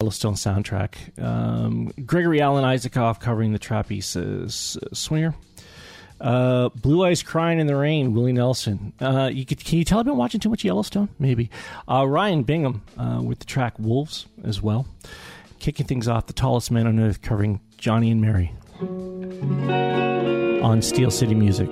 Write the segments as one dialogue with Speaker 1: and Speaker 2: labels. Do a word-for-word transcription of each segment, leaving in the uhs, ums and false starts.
Speaker 1: Yellowstone soundtrack. Um, Gregory Alan Isaacoff covering the trap piece is uh, Swinger. Uh, Blue Eyes Crying in the Rain, Willie Nelson. Uh, you could, can you tell I've been watching too much Yellowstone? Maybe. Uh, Ryan Bingham uh, with the track Wolves as well. Kicking things off, The Tallest Man on Earth covering Johnny and Mary on Steel City Music.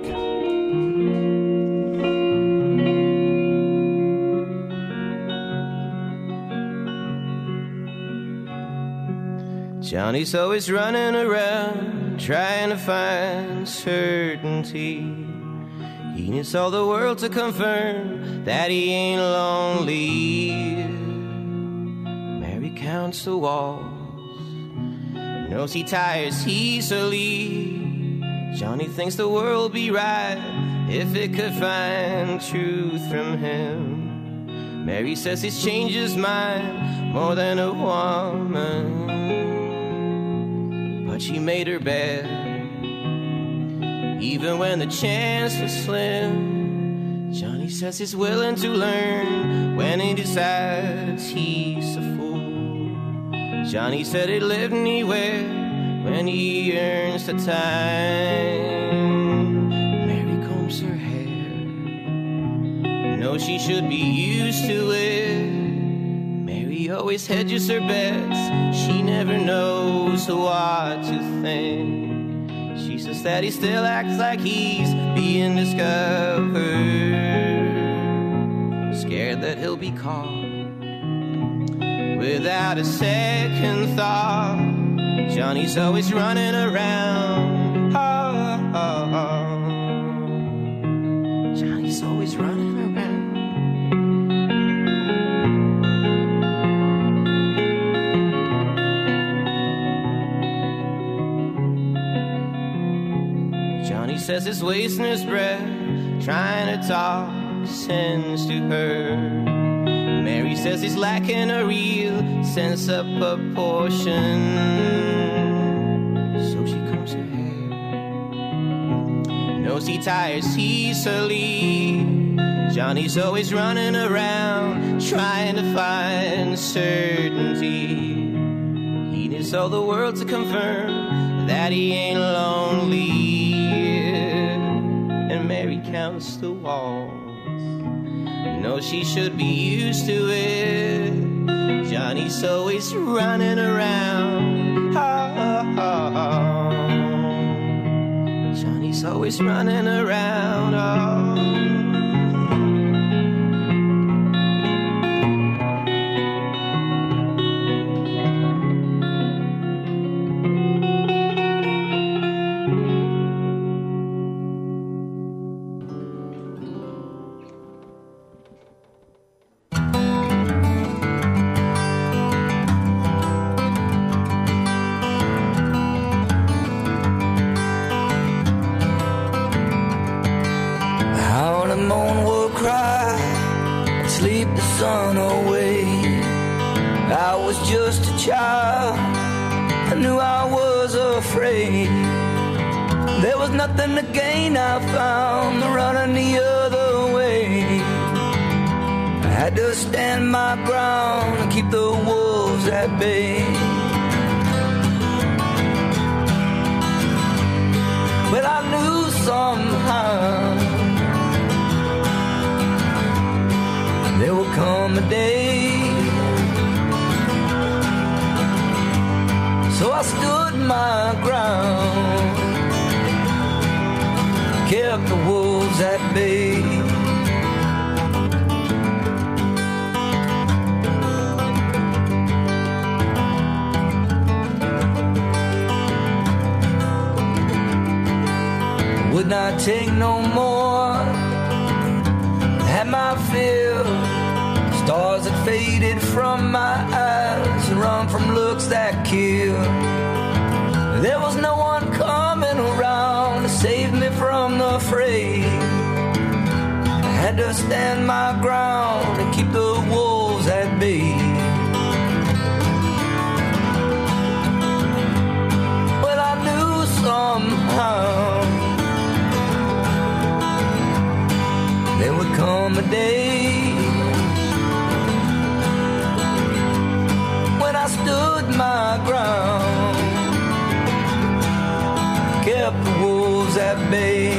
Speaker 2: Johnny's always running around, trying to find certainty. He needs all the world to confirm that he ain't lonely. Mary counts the walls, knows he tires easily. Johnny thinks the world be right if it could find truth from him. Mary says he's changed his mind more than a woman. But she made her bed, even when the chance was slim. Johnny says he's willing to learn when he decides he's a fool. Johnny said he'd live anywhere when he earns the time. Mary combs her hair, knows she should be used to it. Mary always hedges her bets, she never knows what to think. She says that he still acts like he's being discovered, scared that he'll be caught without a second thought. Johnny's always running around, oh, oh, oh. Johnny's always running around. Says he's wasting his breath trying to talk sense to her. Mary says he's lacking a real sense of proportion, so she combs her hair, knows he tires easily. Johnny's always running around trying to find certainty. He needs all the world to confirm that he ain't lonely. Mary counts the walls, knows she should be used to it. Johnny's always running around, oh, oh, oh. Johnny's always running around, oh.
Speaker 3: Nothing to gain, I found running the other way. I had to stand my ground and keep the wolves at bay. But I knew somehow there would come a day. So I stood my ground, kept the wolves at bay. Would not take no more, had my fill. Stars had faded from my eyes, run from looks that kill. There was no one coming around to save me from the fray. I had to stand my ground and keep the wolves at bay. Well, I knew somehow there would come a day when I stood stood my ground, kept the wolves at bay.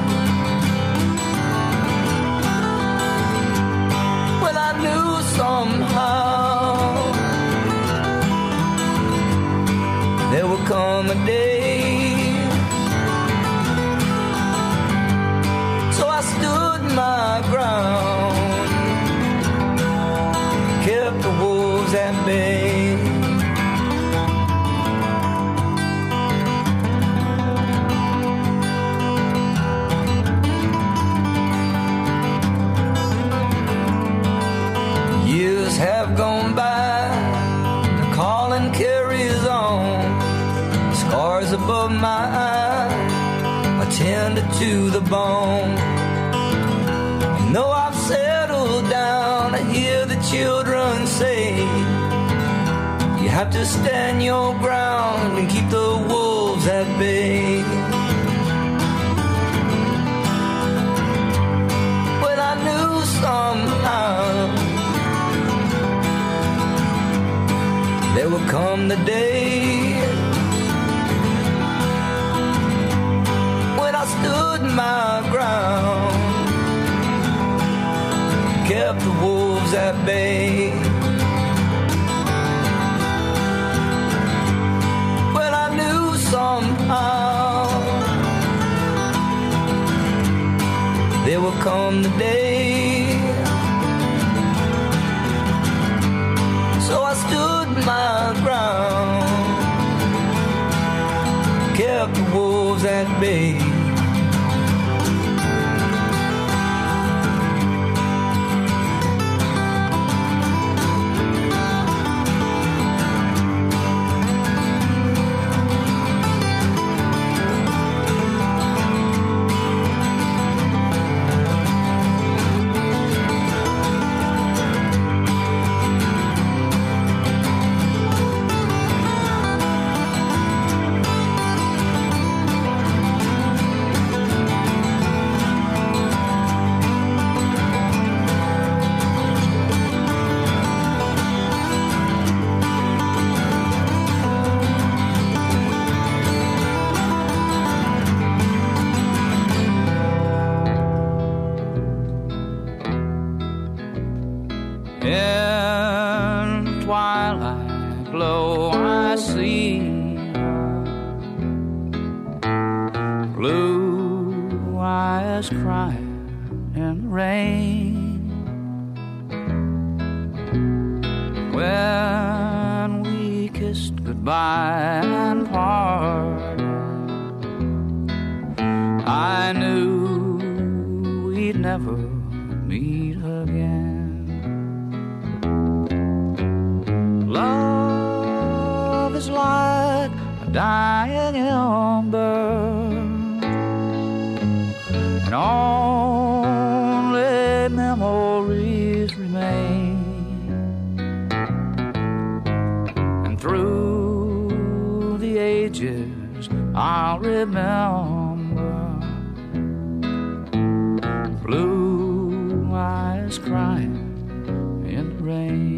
Speaker 3: Well, I knew somehow there would come a day, so I stood my ground, kept the wolves at bay. Years have gone by, the calling carries on. Scars above my eyes are tender to the bone. And though I've settled down, I hear the children say, you have to stand your ground and keep the wolves at bay. Well, I knew somehow there would come the day when I stood my ground, kept the wolves at bay. Well, I knew somehow there would come the day, so I stood my ground, kept the wolves at bay.
Speaker 4: In twilight glow I see blue eyes crying in the rain. When we kissed goodbye and parted, I knew we'd never meet again. Love is like a dying ember, and only memories remain. And through the ages I'll remember blue eyes crying in the rain.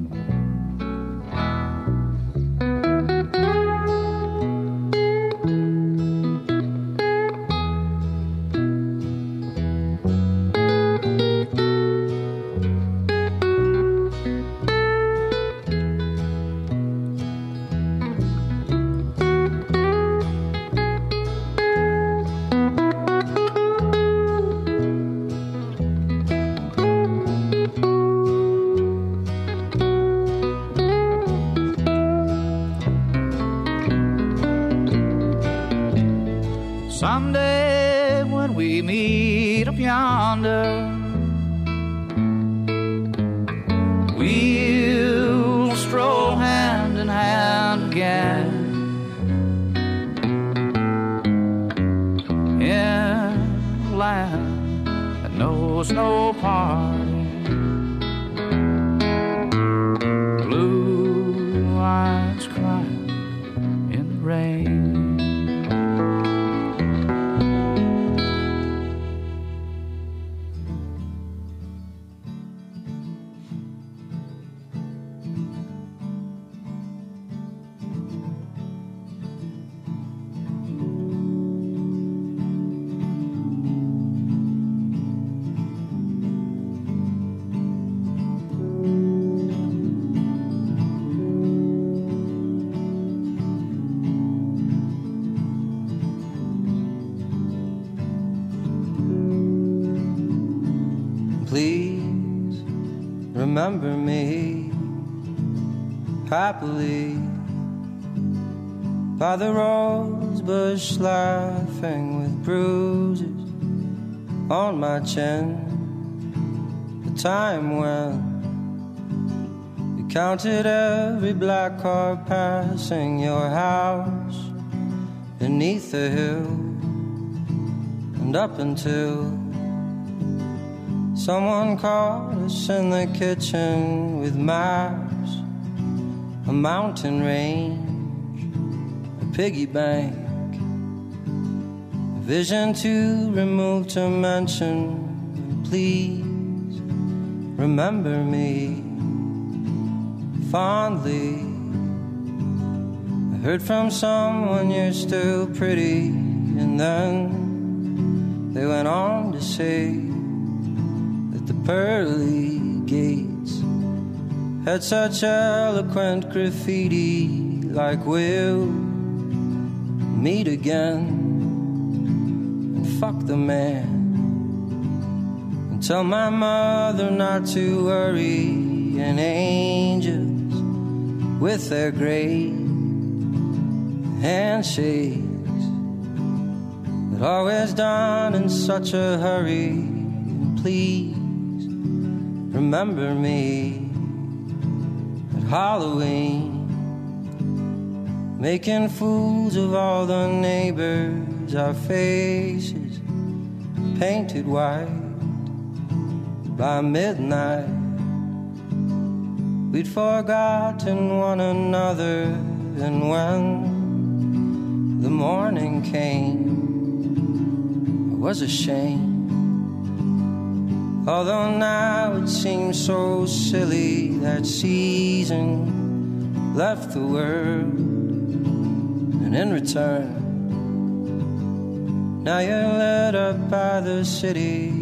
Speaker 4: Someday when we meet up yonder, we'll stroll hand in hand again in a land that knows no parting. Blue eyes crying in the rain.
Speaker 5: remember me happily by the rose bush, laughing with bruises on my chin. The time when you counted every black car passing your house beneath the hill, and up until someone caught us in the kitchen with maps, a mountain range, a piggy bank, a vision too removed to mention. Please remember me fondly. I heard from someone you're still pretty, and then they went on to say the pearly gates had such eloquent graffiti, like we'll meet again, and fuck the man, and tell my mother not to worry, and angels with their great handshakes that always done in such a hurry. And please remember me at Halloween, making fools of all the neighbors, our faces painted white. By midnight, we'd forgotten one another, and when the morning came, I was ashamed. Although now it seems so silly that season left the world, and in return, now you're lit up by the city.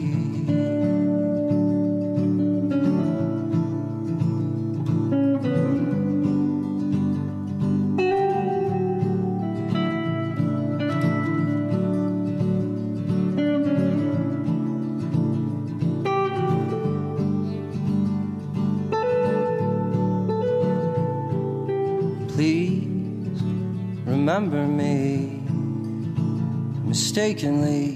Speaker 5: Please remember me mistakenly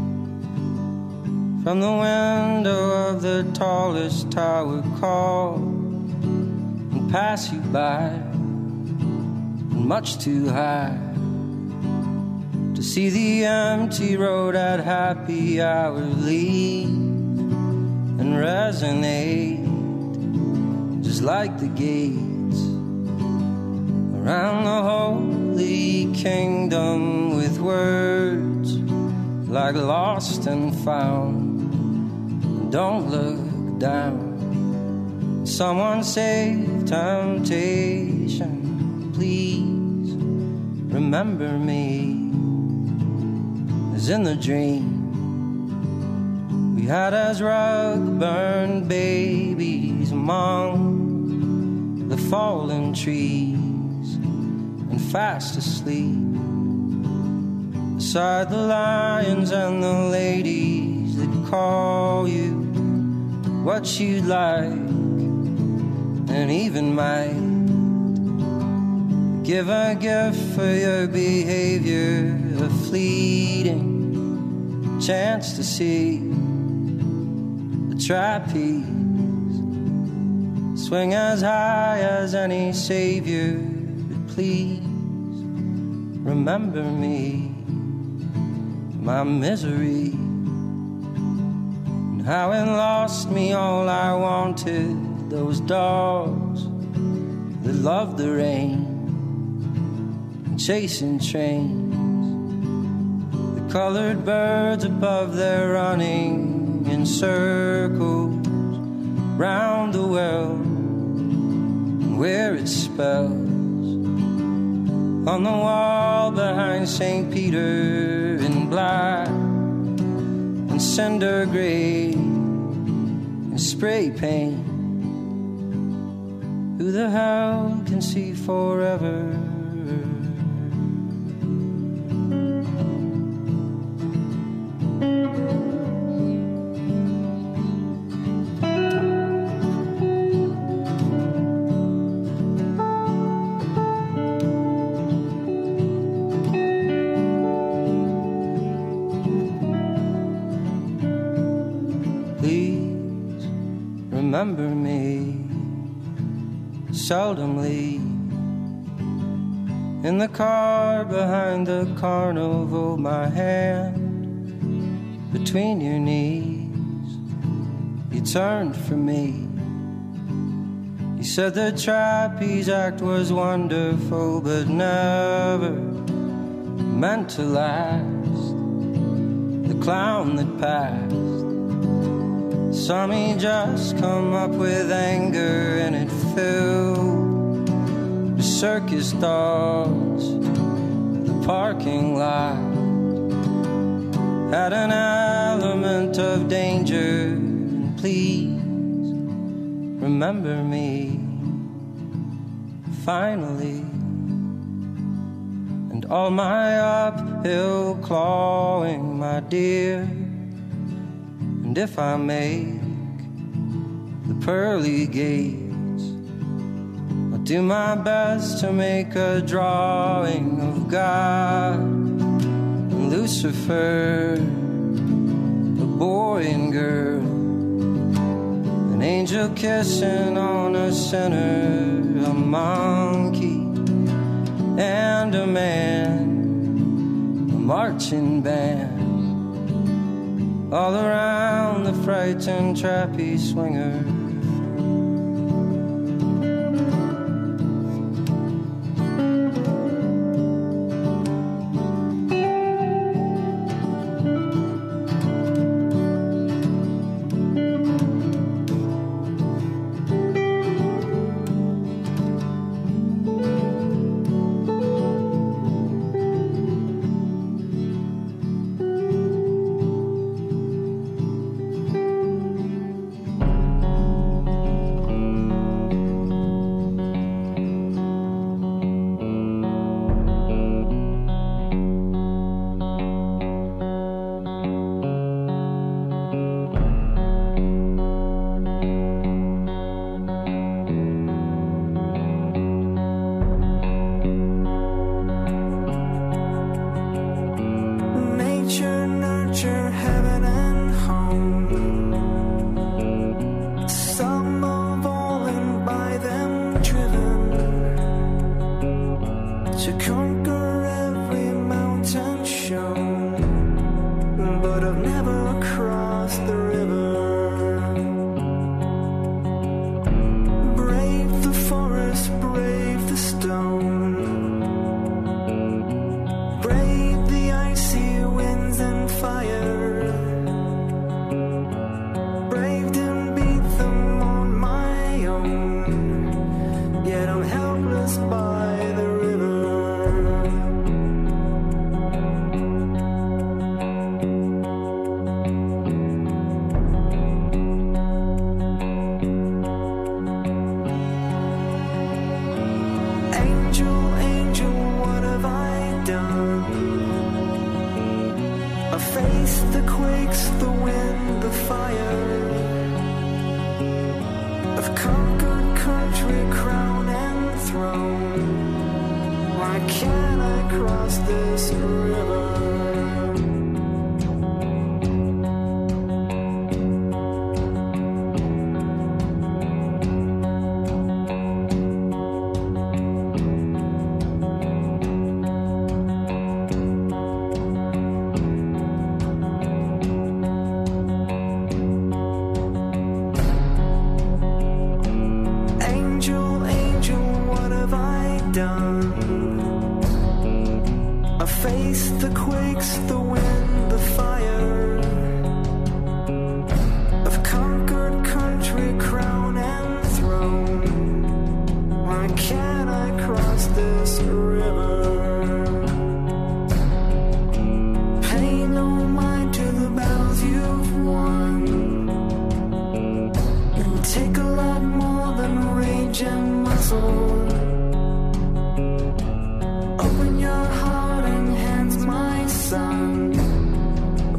Speaker 5: from the window of the tallest tower, call and pass you by, and much too high to see the empty road at happy hour leave and resonate just like the gates around the holy kingdom, with words like lost and found. Don't look down. Someone save temptation. Please remember me as in the dream we had as rug-burned babies among the fallen trees, and fast asleep beside the lions and the ladies that call you what you'd like, and even might give a gift for your behavior, a fleeting chance to see the trapeze swing as high as any savior. Please remember me, my misery, and how it lost me all I wanted. Those dogs that love the rain and chasing trains, the colored birds above there running in circles round the world, and where it spells on the wall behind Saint Peter in black and cinder gray and spray paint. Who the hell can see forever? remember me seldomly. In the car behind the carnival, my hand between your knees, you turned from me. You said the trapeze act was wonderful, but never meant to last. The clown that passed saw me just come up with anger, and it filled the circus dogs, the parking lot had an element of danger. And please remember me finally. And all my uphill clawing, my dear. And if I make the pearly gates, I'll do my best to make a drawing of God and Lucifer, a boy and girl, an angel kissing on a sinner, a monkey and a man, a marching band, all around the frightened trapeze swinger.
Speaker 6: Open your heart and hands, my son.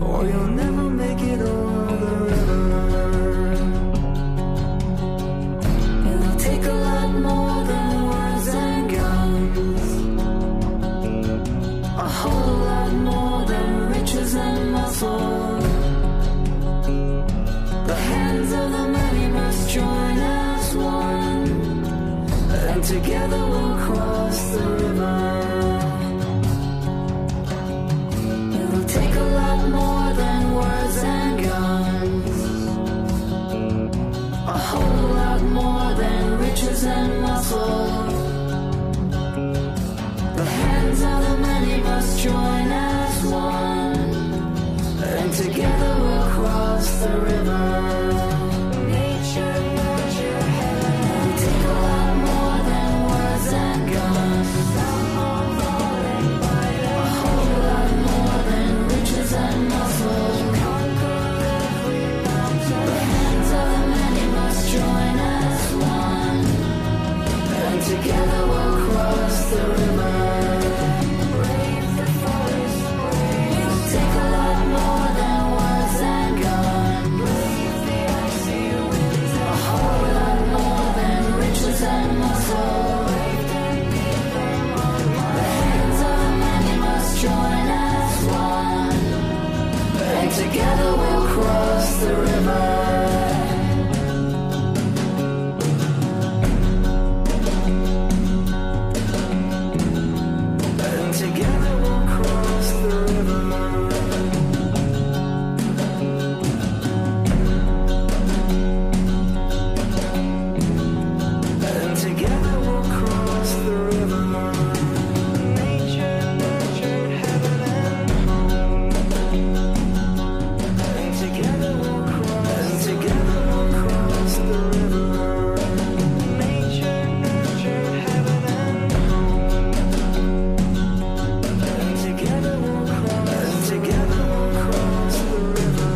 Speaker 6: the river. Nature, nurture, heaven. We take a lot more than words and guns. A whole lot more than riches and muscle. Conquer every mountain. The hands of the many must join as one. And together we'll cross the river. Brave the forest, brave. We'll take a lot more than words and guns. Brave the icy winds. A whole lot more than riches and muscle. Brave and beat them on. The hands of the many must join as one. And together we'll cross the river. And together we'll cross the river. And together we'll cross the river. Nature, nurture, heaven and home. And together we'll cross. And together we'll cross the river. Nature, nurture, heaven and home. And together we'll cross. And together we'll cross the river.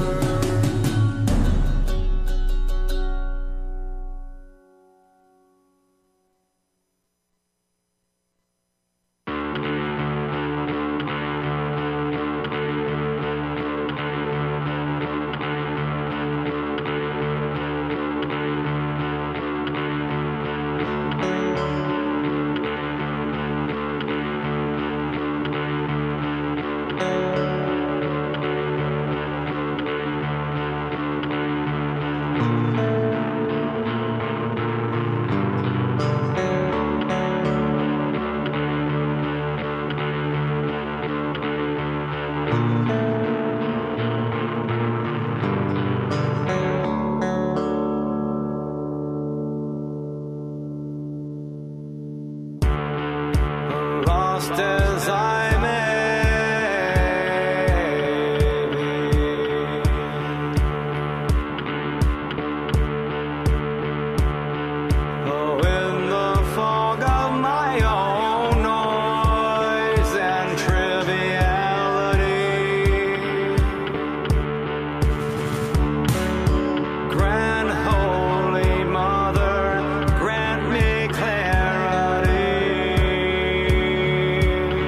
Speaker 6: Lost as I may be, oh, in the fog of my own noise and triviality, Grand Holy Mother, grant me clarity.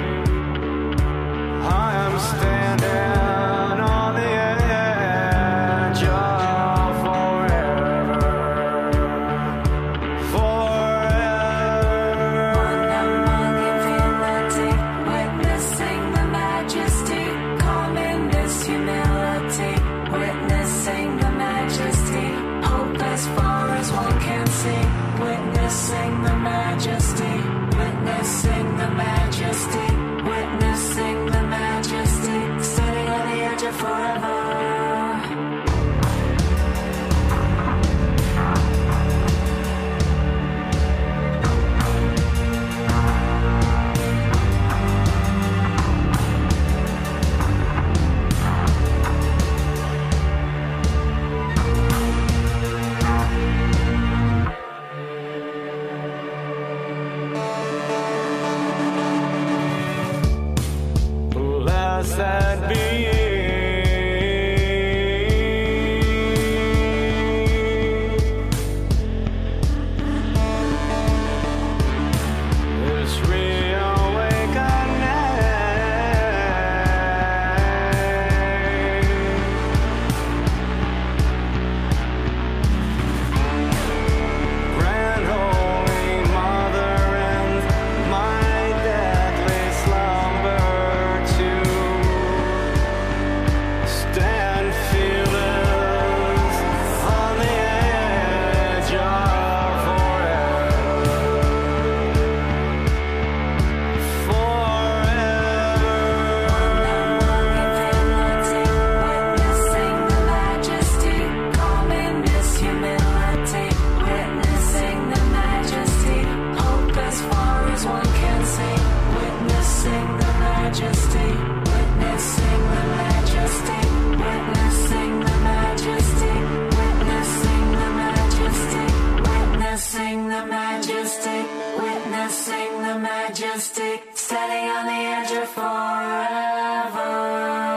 Speaker 6: so majestic, standing on the edge of forever.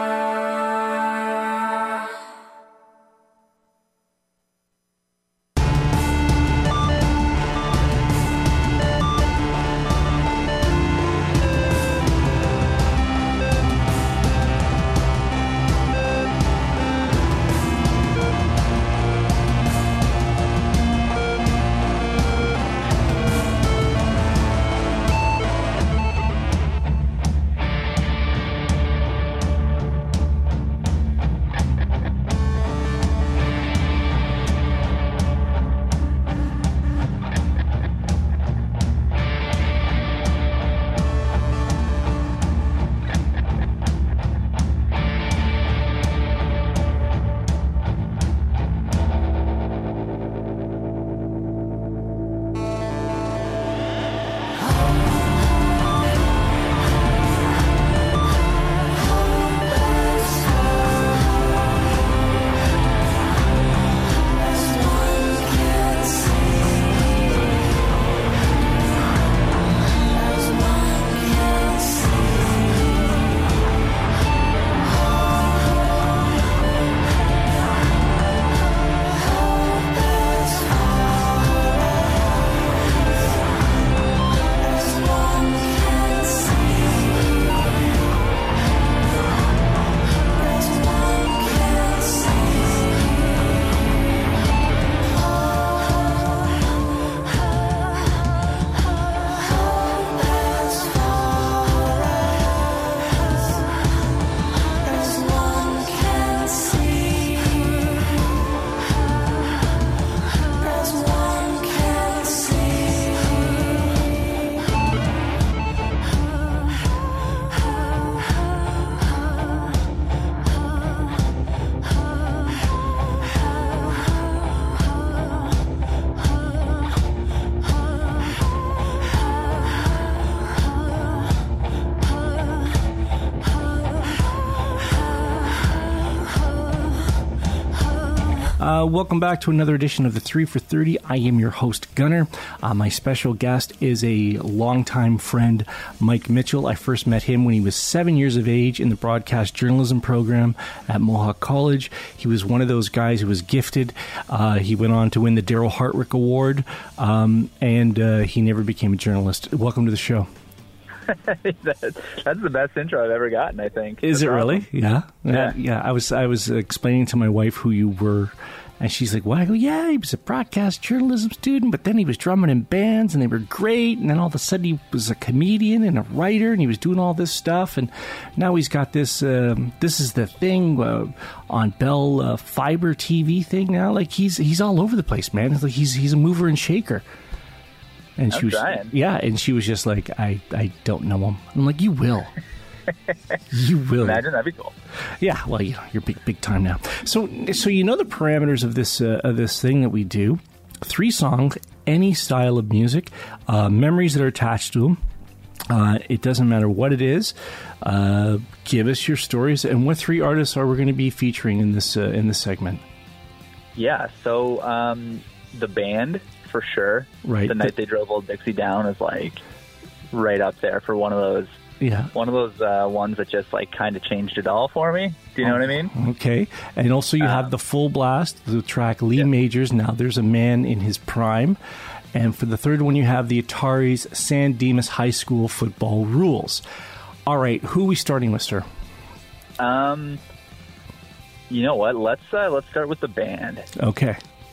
Speaker 1: Uh, welcome back to another edition of the three for thirty. I am your host, Gunnar. Uh, my special guest is a longtime friend, Mike Mitchell. I first met him when he was seven years of age in the broadcast journalism program at Mohawk College. He was one of those guys who was gifted. Uh, he went on to win the Daryl Hartwick Award, um, and uh, he never became a journalist. Welcome to the show.
Speaker 7: that, that's the best intro I've ever gotten, I think.
Speaker 1: Is
Speaker 7: that's
Speaker 1: it
Speaker 7: awesome.
Speaker 1: really? Yeah.
Speaker 7: Yeah.
Speaker 1: Uh, yeah. I was I was explaining to my wife who you were, and she's like, "Well," I go, "Yeah, he was a broadcast journalism student, but then he was drumming in bands, and they were great. And then all of a sudden, he was a comedian and a writer, and he was doing all this stuff. And now he's got this. Um, this is the thing uh, on Bell uh, Fiber T V thing now. Like he's he's all over the place, man. It's like he's he's a mover and shaker." And
Speaker 7: I'm
Speaker 1: she was,
Speaker 7: trying.
Speaker 1: yeah, and she was just like, I, I don't know him. I'm like, you will. You will.
Speaker 7: Imagine, that'd be cool.
Speaker 1: Yeah, well, you know, you're big, big time now. So, so you know the parameters of this uh, of this thing that we do. Three songs, any style of music, uh, memories that are attached to them. Uh, it doesn't matter what it is. Uh, give us your stories. And what three artists are we going to be featuring in this uh, in this segment?
Speaker 7: Yeah, so um, the band, for sure.
Speaker 1: Right.
Speaker 7: The Night They Drove Old Dixie Down is like right up there for one of those.
Speaker 1: Yeah.
Speaker 7: One of those uh, ones that just like kind of changed it all for me. Do you know
Speaker 1: Oh,
Speaker 7: what I mean?
Speaker 1: Okay. And also you have
Speaker 7: Um,
Speaker 1: the Full Blast, the track Lee
Speaker 7: yeah.
Speaker 1: Majors, Now There's a Man in His Prime. And for the third one, you have the Atari's San Dimas High School Football Rules. All right. Who are we starting with, sir?
Speaker 7: Um, you know what? Let's uh, let's start with the band.
Speaker 1: Okay.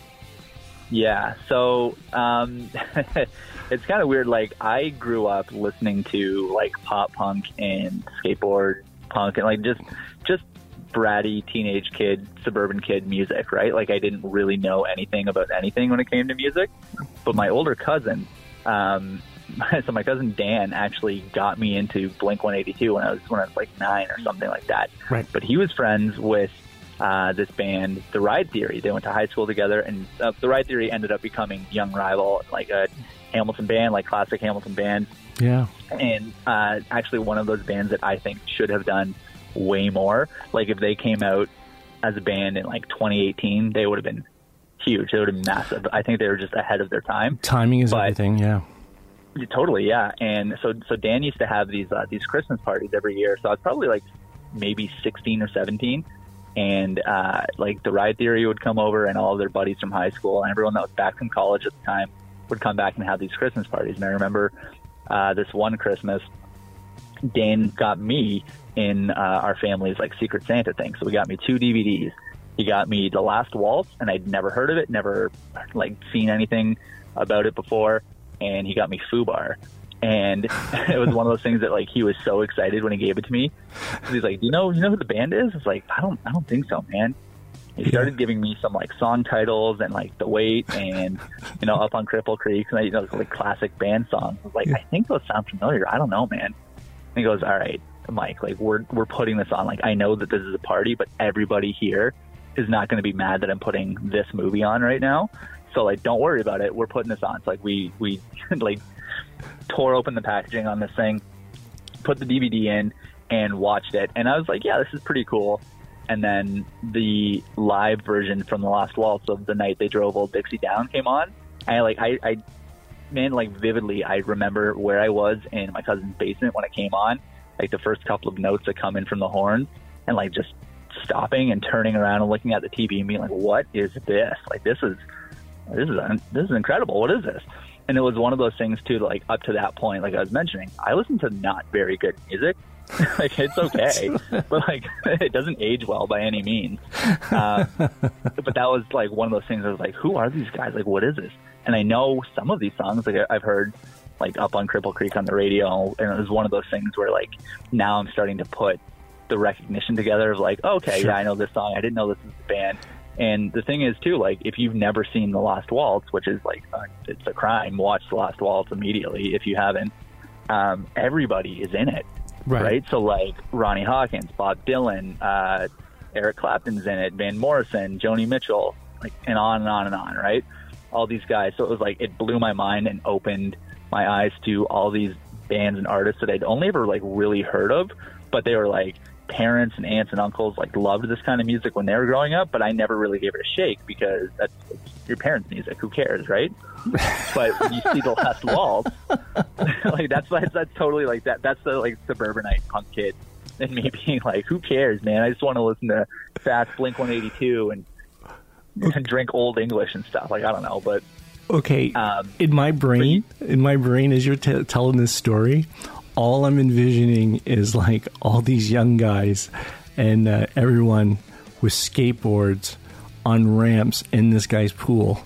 Speaker 7: Yeah, so um, it's kind of weird. Like, I grew up listening to like pop punk and skateboard punk and like just just bratty teenage kid, suburban kid music, right? Like, I didn't really know anything about anything when it came to music. But my older cousin, um, so my cousin Dan actually got me into Blink one eighty-two when I was when I was like nine or something like that.
Speaker 1: Right.
Speaker 7: But he was friends with Uh, this band, The Ride Theory. They went to high school together, and uh, The Ride Theory ended up becoming Young Rival, like a Hamilton band, like classic Hamilton band.
Speaker 1: Yeah.
Speaker 7: And uh, actually one of those bands that I think should have done way more. Like, if they came out as a band in like twenty eighteen, they would have been huge. They would have been massive. I think they were just ahead of their time.
Speaker 1: Timing is
Speaker 7: But-
Speaker 1: everything, yeah.
Speaker 7: Yeah, totally, yeah. And so so Dan used to have these uh, these Christmas parties every year. So I was probably like maybe sixteen or seventeen. And uh, like the Riot Theory would come over, and all of their buddies from high school and everyone that was back from college at the time would come back and have these Christmas parties. And I remember uh, this one Christmas, Dan got me in uh, our family's like Secret Santa thing. So we got me two D V Ds. He got me The Last Waltz, and I'd never heard of it, never like seen anything about it before. And he got me Fubar. And it was one of those things that like he was so excited when he gave it to me. He's like, "Do you know, you know who the band is?" It's like, I don't, I don't think so, man. He started yeah. giving me some like song titles and like The Wait and you know Up on Cripple Creek, and you know like classic band songs. I was like, yeah. I think those sound familiar. I don't know, man. And he goes, "All right, Mike, like we're we're putting this on. Like I know that this is a party, but everybody here is not going to be mad that I'm putting this movie on right now. So like, don't worry about it. We're putting this on." It's like we we like tore open the packaging on this thing, put the D V D in, and watched it. And I was like, yeah, this is pretty cool. And then the live version from The Last Waltz of The Night They Drove Old Dixie Down came on. I like I, I man, like vividly, I remember where I was in my cousin's basement when it came on. Like the first couple of notes that come in from the horn, and like just stopping and turning around and looking at the T V and being like, "What is this? Like this is this is this is incredible. What is this?" And it was one of those things too. Like up to that point, like I was mentioning, I listened to not very good music. Like it's okay, but like it doesn't age well by any means. Uh, but that was like one of those things. I was like, "Who are these guys? Like, what is this?" And I know some of these songs. Like I've heard, like Up on Cripple Creek on the radio, and it was one of those things where like now I'm starting to put the recognition together of like, okay, sure. yeah, I know this song. I didn't know this was the band. And the thing is too, like if you've never seen The Last Waltz, which is like uh, it's a crime, watch The Last Waltz immediately if you haven't. Um, everybody is in it. Right. right. So like Ronnie Hawkins, Bob Dylan, uh, Eric Clapton's in it, Van Morrison, Joni Mitchell, like, and on and on and on. Right. All these guys. So it was like, it blew my mind and opened my eyes to all these bands and artists that I'd only ever like really heard of, but they were like parents and aunts and uncles like loved this kind of music when they were growing up, but I never really gave it a shake because that's your parents' music. Who cares, right? But when you see The Last Waltz, like that's that's that's totally like that. That's the like suburbanite punk kid and me being like, who cares, man? I just want to listen to fast Blink one eighty-two and and drink Old English and stuff. Like I don't know, but
Speaker 1: okay. Um, in my brain, but, in my brain, as you're t- telling this story, all I'm envisioning is like all these young guys and uh, everyone with skateboards on ramps in this guy's pool.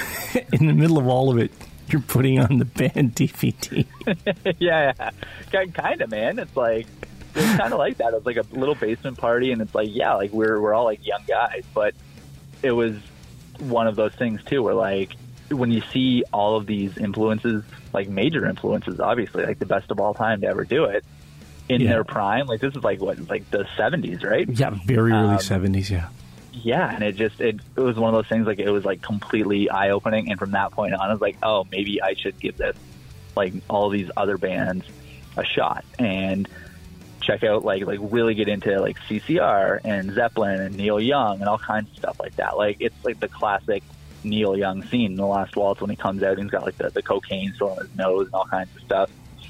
Speaker 1: In the middle of all of it, you're putting on the band D V D.
Speaker 7: yeah, yeah. kind of, man. It's like it's kind of like that. It was like a little basement party, and it's like, yeah, like we're we're all like young guys, but it was one of those things too, where like when you see all of these influences, like major influences, obviously, like the best of all time to ever do it in yeah. their prime. Like this is like what, like the seventies, right?
Speaker 1: Yeah, very early
Speaker 7: um,
Speaker 1: seventies. Yeah.
Speaker 7: Yeah, and it just it, it was one of those things like it was like completely eye opening, and from that point on, I was like, oh, maybe I should give this like all these other bands a shot and check out like like really get into like C C R and Zeppelin and Neil Young and all kinds of stuff like that. Like it's like the classic Neil Young scene in The Last Waltz when he comes out and he's got like the, the cocaine still in his nose and all kinds of stuff.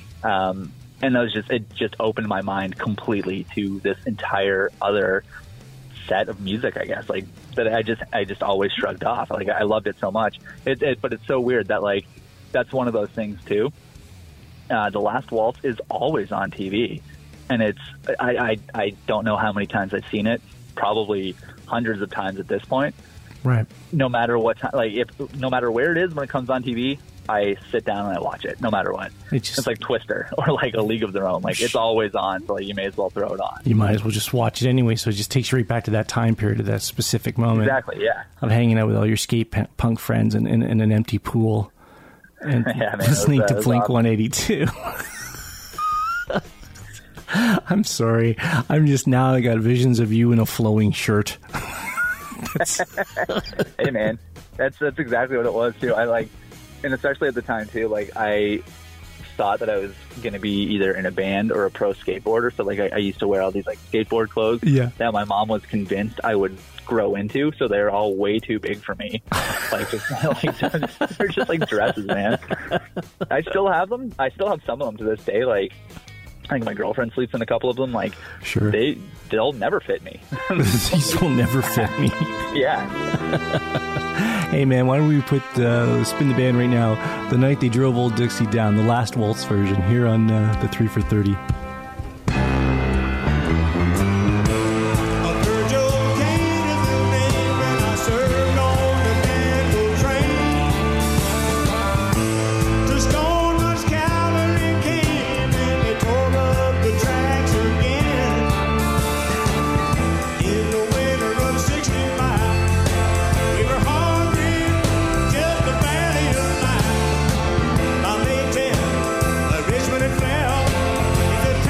Speaker 7: Um, and that was just it just opened my mind completely to this entire other set of music, I guess, like that I just I just always shrugged off. Like I loved it so much. It, it but it's so weird that like that's one of those things too. Uh, The Last Waltz is always on T V, and it's I, I I don't know how many times I've seen it. Probably hundreds of times at this point.
Speaker 1: Right.
Speaker 7: No matter what time, like if no matter where it is when it comes on T V, I sit down and I watch it, no matter what. It's, just, it's like Twister or like A League of Their Own. Like it's always on, so like, you may as well throw it on.
Speaker 1: You might as well just watch it anyway. So it just takes you right back to that time period, of that specific moment.
Speaker 7: Exactly. Yeah.
Speaker 1: Of hanging out with all your skate punk friends in, in, in an empty pool and yeah, man, listening was, uh, to Blink awesome. one eighty-two. I'm sorry. I'm just now I got visions of you in a flowing shirt.
Speaker 7: Hey man, that's that's exactly what it was too. I like, and especially at the time too. Like I thought that I was going to be either in a band or a pro skateboarder. So like I, I used to wear all these like skateboard clothes
Speaker 1: Yeah.
Speaker 7: that my mom was convinced I would grow into. So they're all way too big for me. Like, just, like they're just like dresses, man. I still have them. I still have some of them to this day. Like, I think my girlfriend sleeps in a couple of them. Like,
Speaker 1: Sure.
Speaker 7: they they'll never fit me.
Speaker 1: These will never fit me.
Speaker 7: Yeah.
Speaker 1: Hey, man, why don't we put uh, spin the band right now? The Night They Drove Old Dixie Down, the last waltz version, here on uh, the three for thirty.
Speaker 8: Richmond and fell. It's a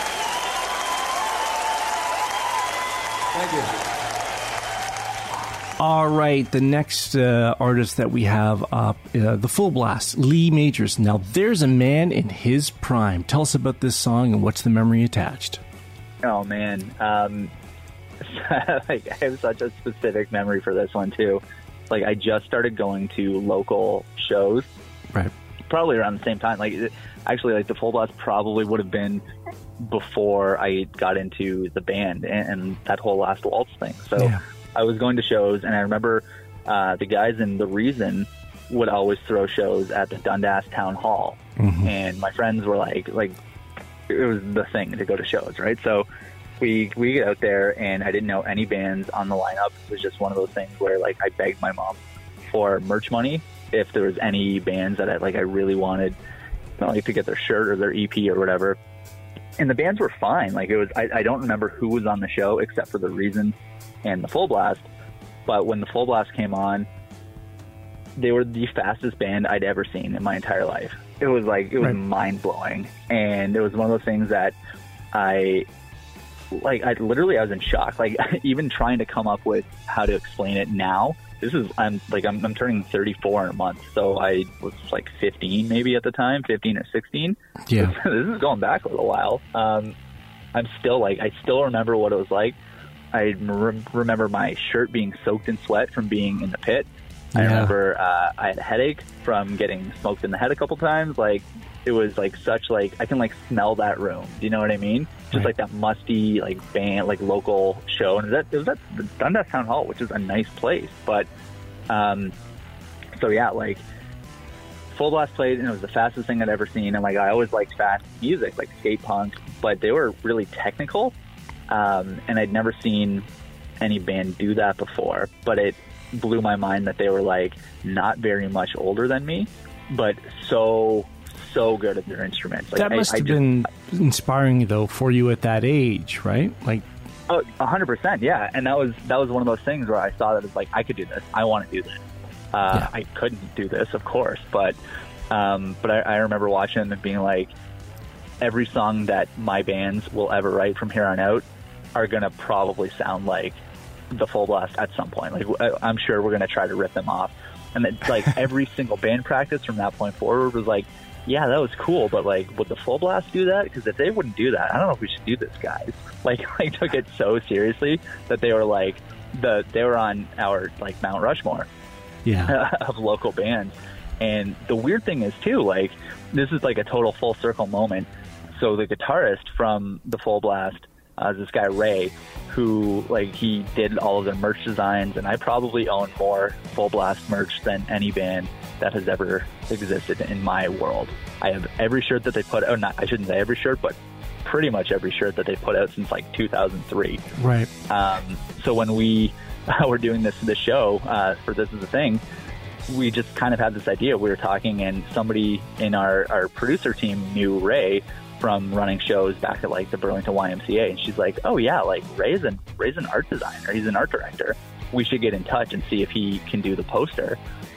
Speaker 9: Thank you.
Speaker 1: All right, the next uh, artist that we have up, uh, the Full Blast, Lee Majors. Now, there's a man in his prime. Tell us about this song and what's the memory attached.
Speaker 7: Oh man, um, like I have such a specific memory for this one too. Like I just started going to local shows,
Speaker 1: right?
Speaker 7: Probably around the same time. Like it, actually, like the Full Blast probably would have been before I got into the band and, and that whole Last Waltz thing. So
Speaker 1: Yeah.
Speaker 7: I was going to shows, and I remember uh, the guys in The Reason would always throw shows at the Dundas Town Hall,
Speaker 1: Mhm.
Speaker 7: and my friends were like, like it was the thing to go to shows, right? So we we get out there, and I didn't know any bands on the lineup. It was just one of those things where like I begged my mom for merch money if there was any bands that I like I really wanted, you know, like to get their shirt or their E P or whatever. And the bands were fine. Like it was, I, I don't remember who was on the show except for The Reason and the Full Blast. But when the Full Blast came on, they were the fastest band I'd ever seen in my entire life. It was like, it was
Speaker 1: Right.
Speaker 7: mind blowing. And it was one of those things that I, like, I literally, I was in shock. Like even trying to come up with how to explain it now. This is, I'm like, I'm, I'm turning thirty-four in a month. So I was like fifteen maybe at the time, fifteen or sixteen.
Speaker 1: Yeah.
Speaker 7: This is going back a little while. Um, I'm still like, I still remember what it was like. I re- remember my shirt being soaked in sweat from being in the pit. I
Speaker 1: Yeah.
Speaker 7: remember uh, I had a headache from getting smoked in the head a couple times. Like it was like such like, I can like smell that room. Do you know what I mean? Just
Speaker 1: Right.
Speaker 7: like that musty like band, like local show. And that, it was at the Dundas Town Hall, which is a nice place. But um, so yeah, like Full Blast played, and it was the fastest thing I'd ever seen. And like I always liked fast music, like skate punk, but they were really technical. Um, and I'd never seen any band do that before. But it blew my mind that they were like not very much older than me, but so so good at their instruments. Like,
Speaker 1: That must
Speaker 7: I, I
Speaker 1: have
Speaker 7: just,
Speaker 1: been inspiring, though, for you at that age, right? Like,
Speaker 7: Oh, a hundred percent, yeah. And that was that was one of those things where I saw that it's like I could do this. I want to do this. Uh,
Speaker 1: Yeah.
Speaker 7: I couldn't do this, of course, but um, but I, I remember watching them and being like, every song that my bands will ever write from here on out are gonna probably sound like the Full Blast at some point. Like I- I'm sure we're gonna try to rip them off, and then like every single band practice from that point forward was like, yeah, that was cool, but like, would the Full Blast do that? Because if they wouldn't do that, I don't know if we should do this, guys. Like, I took it so seriously that they were like, the they were on our like Mount Rushmore
Speaker 1: yeah.
Speaker 7: of local bands. And the weird thing is too, like, this is like a total full circle moment. So the guitarist from the Full Blast, uh, this guy Ray, who like he did all of their merch designs, and I probably own more Full Blast merch than any band that has ever existed in my world. I have every shirt that they put out, not I shouldn't say every shirt, but pretty much every shirt that they put out since like two thousand three.
Speaker 1: Right.
Speaker 7: Um, so when we were doing this this show uh, for This Is a Thing, we just kind of had this idea. We were talking, and somebody in our, our producer team knew Ray from running shows back at like the Burlington Y M C A, and she's like, "Oh yeah, like Ray's an Ray's an art designer. He's an art director. We should get in touch and see if he can do the poster."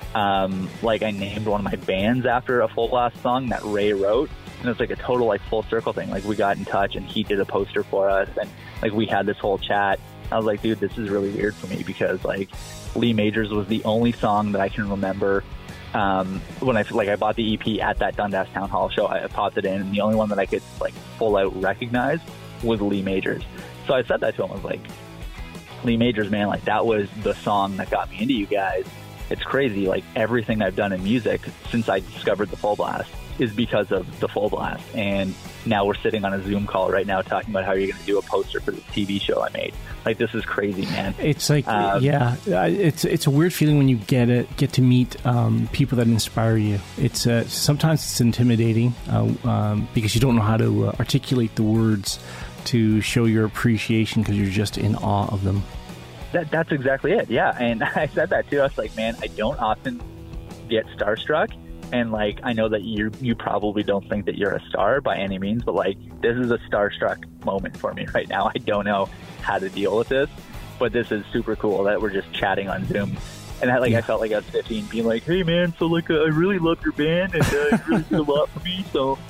Speaker 7: Um, like I named one of my bands after a Full Blast song that Ray wrote, and it was like a total like full circle thing. Like we got in touch, and he did a poster for us, and like we had this whole chat. I was like, dude, this is really weird for me because like Lee Majors was the only song that I can remember um, when I like I bought the E P at that Dundas Town Hall show. I popped it in, and the only one that I could like full out recognize was Lee Majors. So I said that to him. I was like, Lee Majors, man, like that was the song that got me into you guys. It's crazy. Like everything I've done in music since I discovered the Full Blast is because of the Full Blast. And now we're sitting on a Zoom call right now talking about how you're going to do a poster for the T V show I made. Like this is crazy, man.
Speaker 1: It's like,
Speaker 7: Um,
Speaker 1: yeah, uh, it's it's a weird feeling when you get it, get to meet um, people that inspire you. It's uh, sometimes it's intimidating uh, um, because you don't know how to uh, articulate the words to show your appreciation because you're just in awe of them.
Speaker 7: That, that's exactly it. Yeah. And I said that too. I was like, man, I don't often get starstruck. And like, I know that you you probably don't think that you're a star by any means, but like, this is a starstruck moment for me right now. I don't know how to deal with this, but this is super cool that we're just chatting on Zoom. And I, like,
Speaker 1: Yeah.
Speaker 7: I felt like I was fifteen being like, hey man, so like, uh, I really love your band and uh, you really did a lot for me. So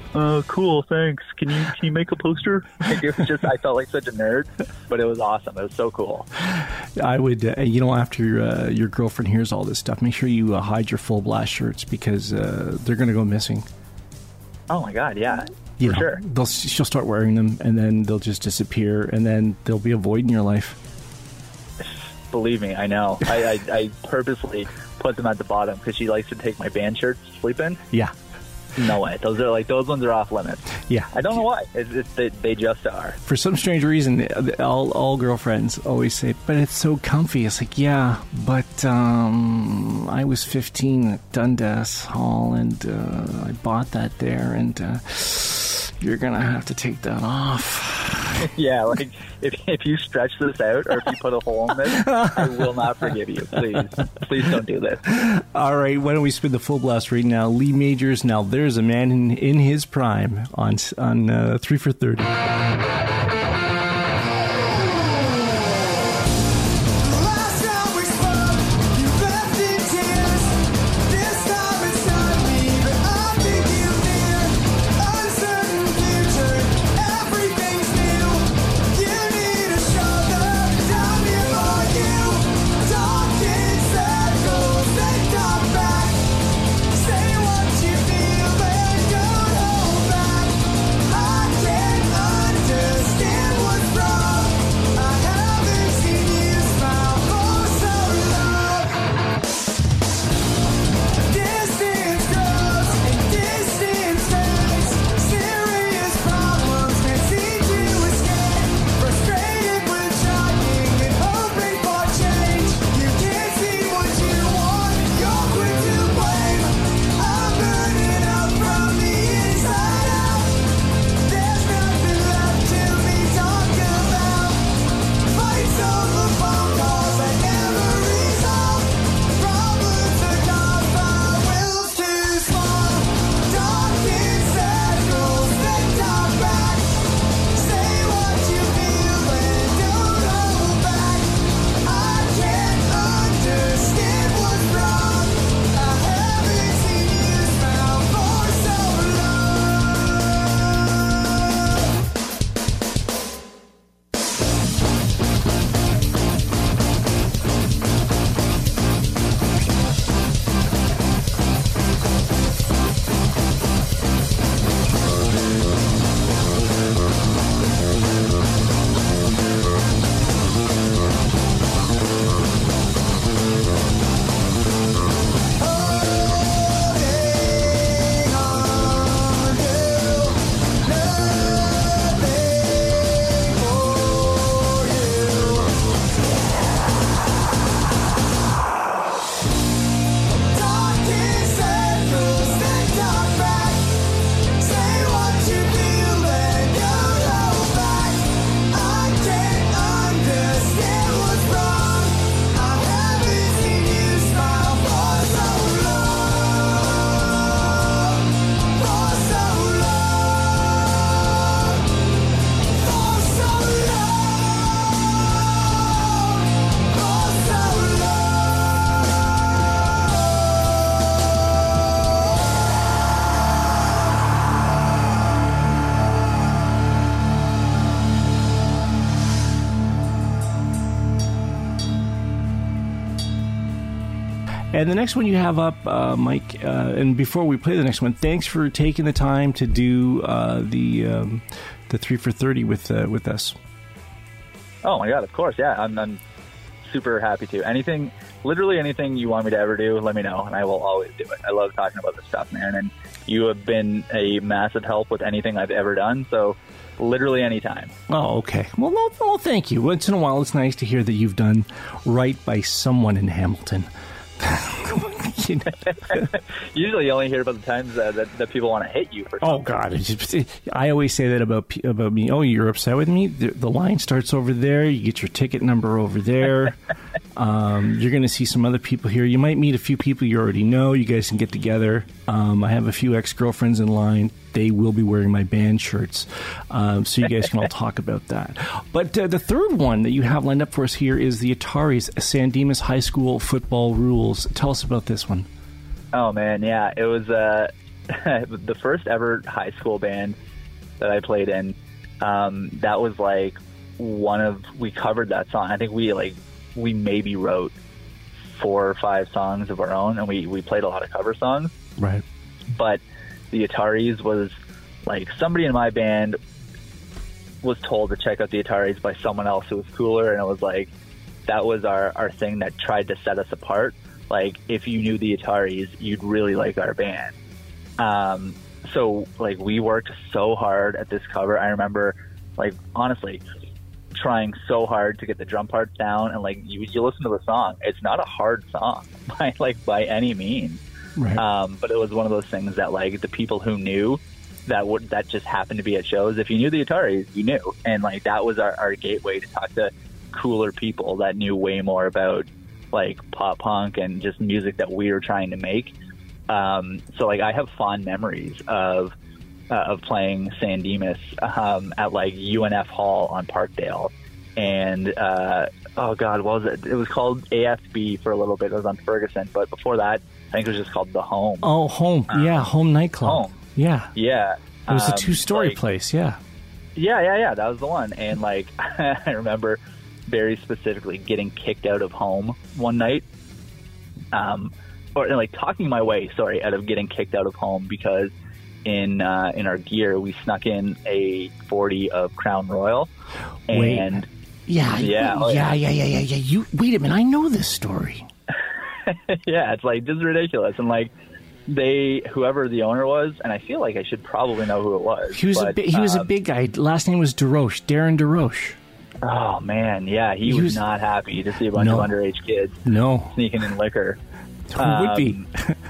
Speaker 7: uh, cool, thanks. Can you can you make a poster? Like, it was just, I felt like such a nerd, but it was awesome. It was so cool.
Speaker 1: I would, uh, you know, after uh, your girlfriend hears all this stuff, make sure you uh, hide your full blast shirts because uh, they're going to go missing.
Speaker 7: Oh my God, yeah,
Speaker 1: You
Speaker 7: for
Speaker 1: know,
Speaker 7: sure.
Speaker 1: They'll, she'll start wearing them, and then they'll just disappear, and then there'll be a void in your life.
Speaker 7: Believe me, I know. I, I, I purposely put them at the bottom because she likes to take my band shirts to sleep in.
Speaker 1: Yeah.
Speaker 7: No way. Those are like those ones are off limits.
Speaker 1: Yeah.
Speaker 7: I don't know why. It's, it's, they, they just are.
Speaker 1: For some strange reason, all, all girlfriends always say, but it's so comfy. It's like, yeah, but um, I was fifteen at Dundas Hall, and uh, I bought that there, and uh, you're going to have to take that off.
Speaker 7: Yeah, like if if you stretch this out or if you put a hole in this, I will not forgive you. Please, please don't do this.
Speaker 1: All right, why don't we spin the full blast right now? Lee Majors, Now There's a Man in, in His Prime on on uh, three for thirty.
Speaker 8: Last time we spoke, you left in tears. This time it's not me, but I think you fear. Uncertain future, everything's new. You need a shoulder down here for you. Talking circles, they talk back. Say what you feel and don't hold back. I can't understand what's wrong. I haven't seen you smile for so long. Distance grows and distance fades. Serious problems can't seem to escape. Frustrated with trying and hoping for change. You can't see what you want. You're quick to blame. I'm burning up from the inside out. There's nothing left to be talked about. Fights over phone calls that never resolve. Problems are caused by wills too small. Talking circles, then talk back. Say what you feel and don't hold back. I can't understand what's wrong. I haven't seen you smile for so long. Talking circles, then talk back. Say what you feel and don't hold back. I can't understand what's wrong. I haven't seen you smile for so long. For so long. For so long. For so long.
Speaker 1: And the next one you have up, uh, Mike, uh, and before we play the next one, thanks for taking the time to do uh, the um, the three for thirty with uh, with us.
Speaker 7: Oh my God, of course, yeah. I'm, I'm super happy to. Anything, literally anything you want me to ever do, let me know, and I will always do it. I love talking about this stuff, man, and you have been a massive help with anything I've ever done, so literally anytime.
Speaker 1: Oh, okay. Well, no, well, thank you. Once in a while, it's nice to hear that you've done right by someone in Hamilton. You know?
Speaker 7: Usually you only hear about the times that, that, that people want to hit you for
Speaker 1: Oh
Speaker 7: something.
Speaker 1: God! It's just, I always say that about pe- about me. Oh, you're upset with me? The, the line starts over there. You get your ticket number over there. um, you're going to see some other people here. You might meet a few people you already know. You guys can get together. Um, I have a few ex-girlfriends in line. They will be wearing my band shirts, um, so you guys can all talk about that. But uh, the third one that you have lined up for us here is the Ataris San Dimas High School Football Rules. Tell us about this one.
Speaker 7: Oh man, yeah, it was uh, the first ever high school band that I played in, um, that was like one of, we covered that song. I think we like, we maybe wrote four or five songs of our own, and we, we played a lot of cover songs.
Speaker 1: Right.
Speaker 7: But the Ataris was like, somebody in my band was told to check out the Ataris by someone else who was cooler, and it was like, that was our, our thing that tried to set us apart. Like, if you knew the Ataris, you'd really like our band. Um, so, like, we worked so hard at this cover. I remember, like, honestly, trying so hard to get the drum parts down, and, like, you, you listen to the song. It's not a hard song, by, like, by any means.
Speaker 1: Right.
Speaker 7: Um, but it was one of those things that, like, the people who knew that would that just happened to be at shows, if you knew the Ataris, you knew. And, like, that was our, our gateway to talk to cooler people that knew way more about like pop punk and just music that we were trying to make. Um, so like I have fond memories of uh, of playing San Dimas um, at like U N F Hall on Parkdale, and uh, oh god, what was it? It was called A F B for a little bit. It was on Ferguson, but before that, I think it was just called the Home.
Speaker 1: Oh, Home, um, yeah, Home nightclub.
Speaker 7: Home,
Speaker 1: yeah,
Speaker 7: yeah.
Speaker 1: It was
Speaker 7: um,
Speaker 1: a two-story
Speaker 7: like,
Speaker 1: place. Yeah,
Speaker 7: yeah, yeah, yeah. That was the one. And like I remember very specifically getting kicked out of Home one night, um, or like talking my way, sorry, out of getting kicked out of Home because in uh, in our gear we snuck in a forty of Crown Royal, and
Speaker 1: wait. yeah,
Speaker 7: yeah, oh,
Speaker 1: yeah, yeah, yeah, yeah, yeah. You wait a minute, I know this story.
Speaker 7: yeah, it's like just ridiculous, and like they, whoever the owner was, and I feel like I should probably know who it was.
Speaker 1: He was
Speaker 7: but,
Speaker 1: a bi- he was
Speaker 7: um,
Speaker 1: a big guy. Last name was DeRoche, Darren DeRoche.
Speaker 7: Oh man, yeah, he,
Speaker 1: He
Speaker 7: was,
Speaker 1: was-
Speaker 7: not happy to see a bunch
Speaker 1: No.
Speaker 7: of underage kids
Speaker 1: No,
Speaker 7: sneaking in liquor.
Speaker 1: who would be?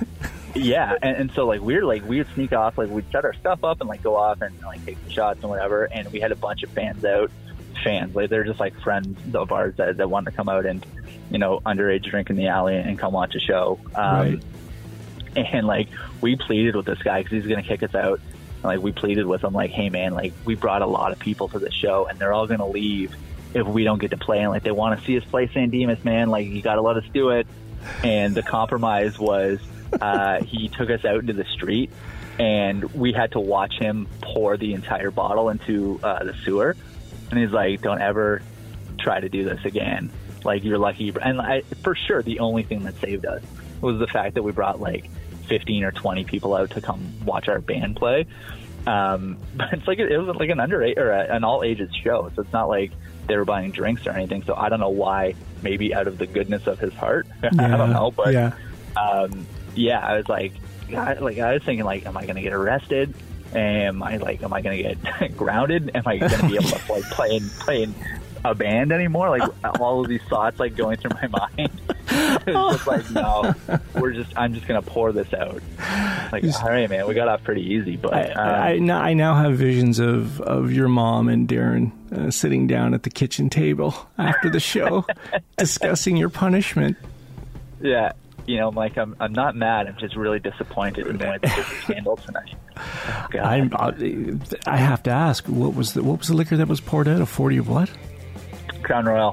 Speaker 7: Yeah, and, and so like we're like we would sneak off, like we'd set our stuff up and like go off and like take the shots and whatever. And we had a bunch of fans out, fans like they're just like friends of ours that that wanted to come out and you know underage drink in the alley and come watch a show. Um,
Speaker 1: Right.
Speaker 7: And like we pleaded with this guy because he's gonna kick us out. And, like we pleaded with him, like, hey man, like we brought a lot of people to the show and they're all gonna leave if we don't get to play. And like they want to see us play San Dimas, man. Like you gotta let us do it. And the compromise was uh, he took us out into the street and we had to watch him pour the entire bottle into uh, the sewer. And he's like, don't ever try to do this again. Like, you're lucky. And I, for sure, the only thing that saved us was the fact that we brought like fifteen or twenty people out to come watch our band play. Um, but it's like, it was like an under or a, an all ages show. So it's not like they were buying drinks or anything. So I don't know why, maybe out of the goodness of his heart. I don't know. But
Speaker 1: yeah.
Speaker 7: um, yeah, I was like, God, like I was thinking like, am I going to get arrested? Am I like, am I going to get grounded? Am I going to be able to like play in, play in a band anymore? Like all of these thoughts like going through my mind. It's just like, no, we're just, I'm just going to pour this out. Like, all right, man, we got off pretty easy, but
Speaker 1: I,
Speaker 7: um,
Speaker 1: I, now, I now have visions of, of your mom and Darren uh, sitting down at the kitchen table after the show discussing your punishment.
Speaker 7: yeah, you know, Mike, I'm, I'm not mad. I'm just really disappointed in the way that this was handled tonight. Oh, God.
Speaker 1: I'm, I have to ask, what was the what was the liquor that was poured out? A forty of what?
Speaker 7: Crown Royal.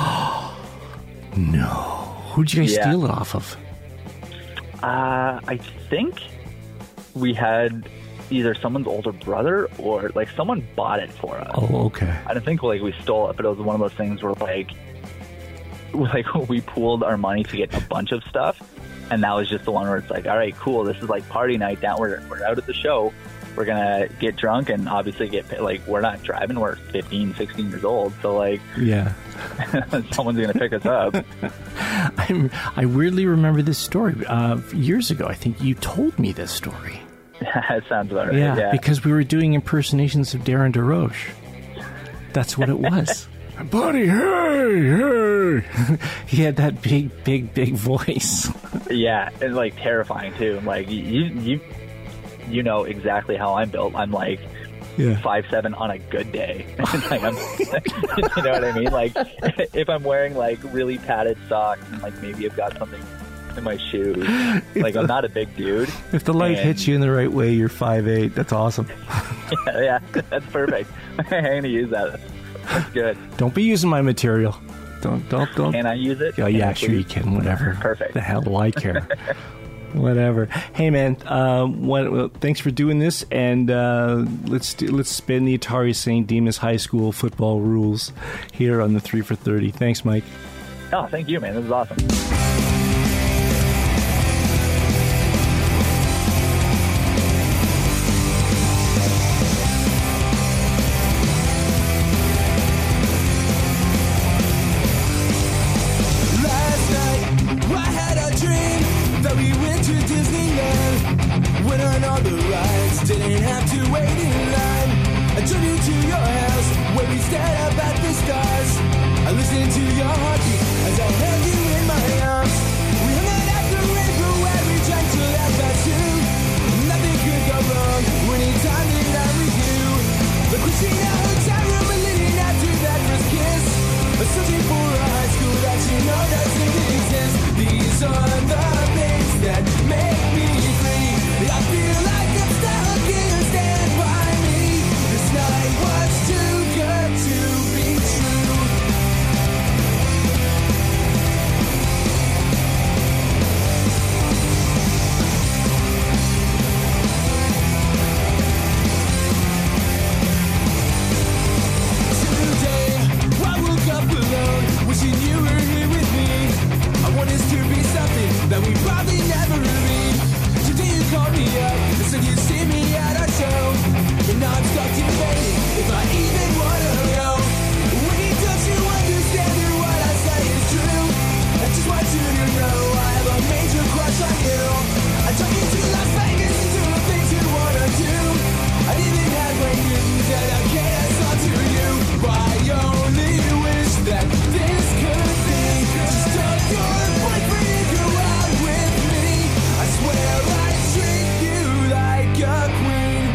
Speaker 1: No. Who'd you guys
Speaker 7: Yeah.
Speaker 1: steal it off of?
Speaker 7: Uh, I think we had either someone's older brother or like someone bought it for us.
Speaker 1: Oh, okay.
Speaker 7: I don't think like we stole it, but it was one of those things where like, like we pooled our money to get a bunch of stuff, and that was just the one where it's like, all right, cool, this is like party night. Down, we're we're out at the show. We're gonna get drunk and obviously get paid. Like we're not driving. We're fifteen, sixteen years old, so like
Speaker 1: Yeah.
Speaker 7: someone's gonna pick us up.
Speaker 1: I'm, I weirdly remember this story. Uh, years ago, I think you told me this story.
Speaker 7: That sounds about right.
Speaker 1: Yeah,
Speaker 7: Yeah,
Speaker 1: because we were doing impersonations of Darren DeRoche. That's what it was. Buddy, hey, hey. He had that big, big, big voice.
Speaker 7: yeah, and like terrifying too. Like you, you, you know exactly how I'm built. I'm like
Speaker 1: Yeah.
Speaker 7: five seven on a good day. Like I'm, you know what I mean? Like if I'm wearing like really padded socks and like maybe I've got something in my shoes. Like I'm not a big dude.
Speaker 1: If the light
Speaker 7: And-
Speaker 1: hits you in the right way, you're five eight. That's awesome.
Speaker 7: Yeah, yeah, that's perfect. I'm gonna use that. That's good.
Speaker 1: Don't be using my material. Don't, don't, don't.
Speaker 7: Can I use it?
Speaker 1: Oh,
Speaker 7: Can
Speaker 1: yeah,
Speaker 7: I
Speaker 1: sure
Speaker 7: please?
Speaker 1: you can. Whatever.
Speaker 7: Perfect.
Speaker 1: The hell do I care? Whatever. Hey, man. Um, what, well, thanks for doing this, and uh, let's do, let's spin the Atari Saint Demas High School football rules here on the three for thirty. Thanks, Mike.
Speaker 7: Oh, thank you, man. This is awesome.
Speaker 8: Last night, I had a dream that we went to Disneyland. Went on all the rides, didn't have to wait in line. I drove you to your house where we stared up at the stars. I listened to your heartbeat as I held you in my arms. We hung out at the river where we drank till half past two. Nothing could go wrong anytime that I'm with you. The Christina hotel room leading out to that first kiss. Searching for a high school that you know doesn't exist. These are the things that make me free. I feel like I'm stuck in. Stand by me. This night was too good to be true. Today, I woke up alone, wishing you were here with me. I want us to be something that we probably never read. Today you called me up and said you'd see me at our show. And now I'm stuck debating if I even wanna go. Wait, don't you understand that what I say is true? I just want you to know I have a major crush on you. I took you to Las Vegas to do the things you wanna do. I even had Wayne Newton dedicate a song to you. I only wish that this could be just tell your boyfriend to go out with me. I swear I'd treat you like a queen.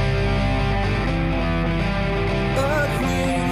Speaker 8: A queen.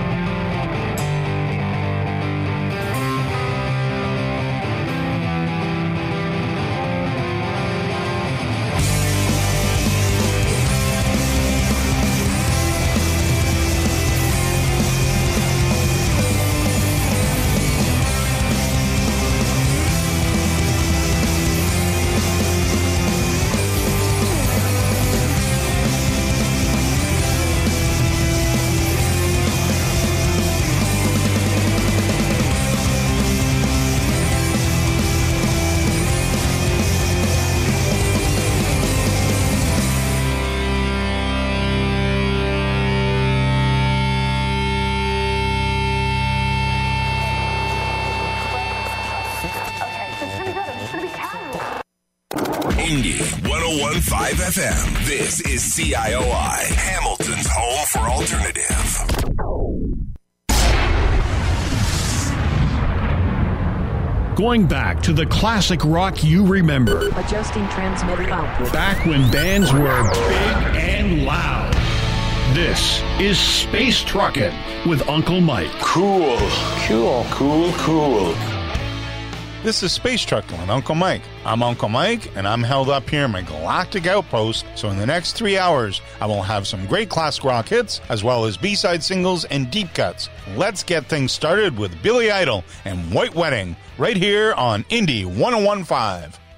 Speaker 9: Indy one oh one point five F M. This is C I O I, Hamilton's home for alternative.
Speaker 10: Going back to the classic rock you remember.
Speaker 11: Adjusting transmitter output.
Speaker 10: Back when bands were big and loud. This is Space Truckin' with Uncle Mike.
Speaker 12: Cool. Cool. Cool, cool. This is Space Truckin' with Uncle Mike. I'm Uncle Mike, and I'm held up here in my galactic outpost, so in the next three hours, I will have some great classic rock hits, as well as B-side singles and deep cuts. Let's get things started with Billy Idol and White Wedding, right here on Indy one oh one point five.